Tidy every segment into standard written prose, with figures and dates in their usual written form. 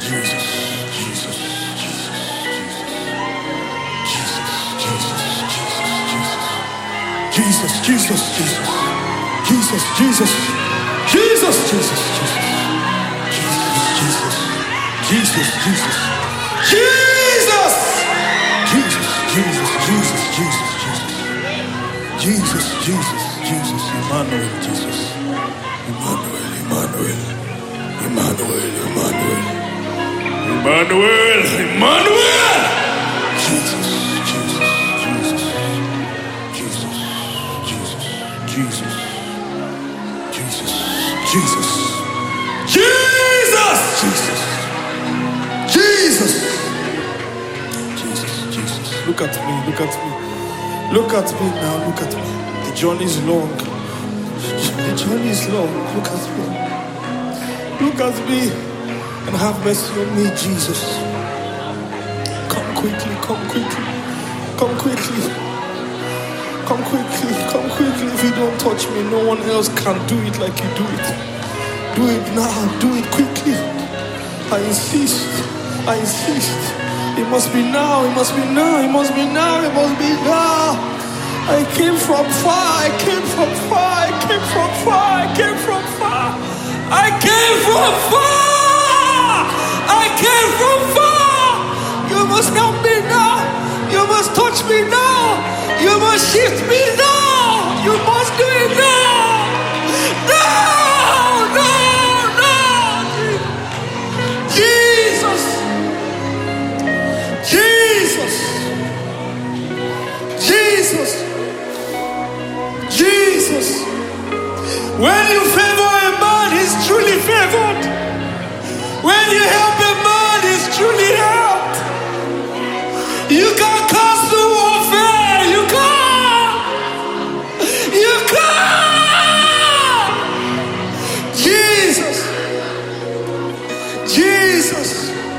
Look at me now, look at me. The journey is long. The journey is long. Look at me. Look at me and have mercy on me, Jesus. Come quickly, come quickly. Come quickly. Come quickly, come quickly. If you don't touch me, no one else can do it like you do it. Do it now, do it quickly. I insist, I insist. It must be now, it must be now, it must be now, it must be now. I came from far, I came from far, I came from far, I came from far. I came from far, I came from far. You must help me now, you must touch me now, you must shift me now, you must do it now. No, no, no. Jesus. Jesus, Jesus, Jesus. When you favor a man, he's truly favored. When you help a man, he's truly helped. You can cancel warfare. You can. You can. Jesus, Jesus.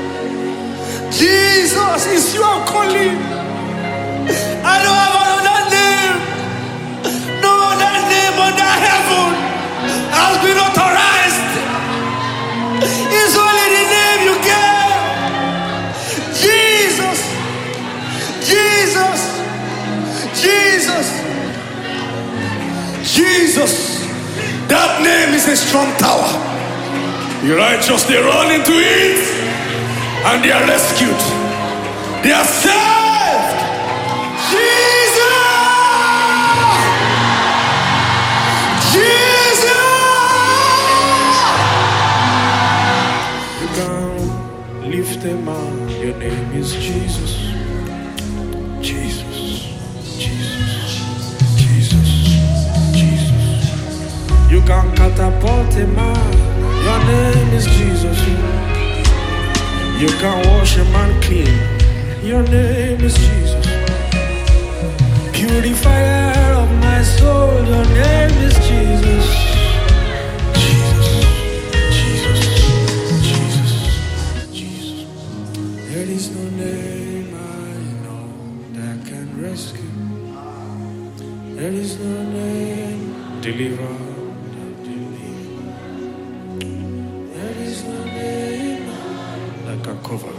Jesus, it's you I'm calling. I don't have another name. No other name under heaven has been authorized. It's only the name you gave. Jesus. Jesus. Jesus. Jesus. That name is a strong tower. The righteous, they run into it. And they are rescued. They are saved. Jesus! Jesus! You can lift a man. Your name is Jesus. Jesus. Jesus. Jesus. Jesus. You can catapult a man. Your name is Jesus. You can wash a man clean. Your name is Jesus. Purifier of my soul. Your name is Jesus. Jesus. Jesus. Jesus. Jesus. There is no name I know that can rescue. There is no name deliver. There is no name that can cover.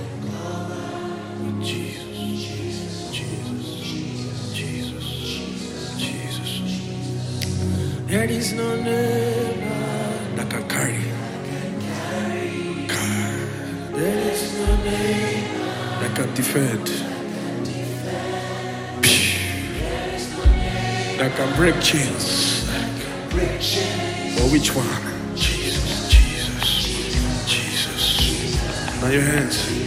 Jesus, Jesus, Jesus, Jesus, Jesus. There is no name that can carry. There is no name that can defend. That can break chains. But which one? Jesus, Jesus, Jesus. Now your hands.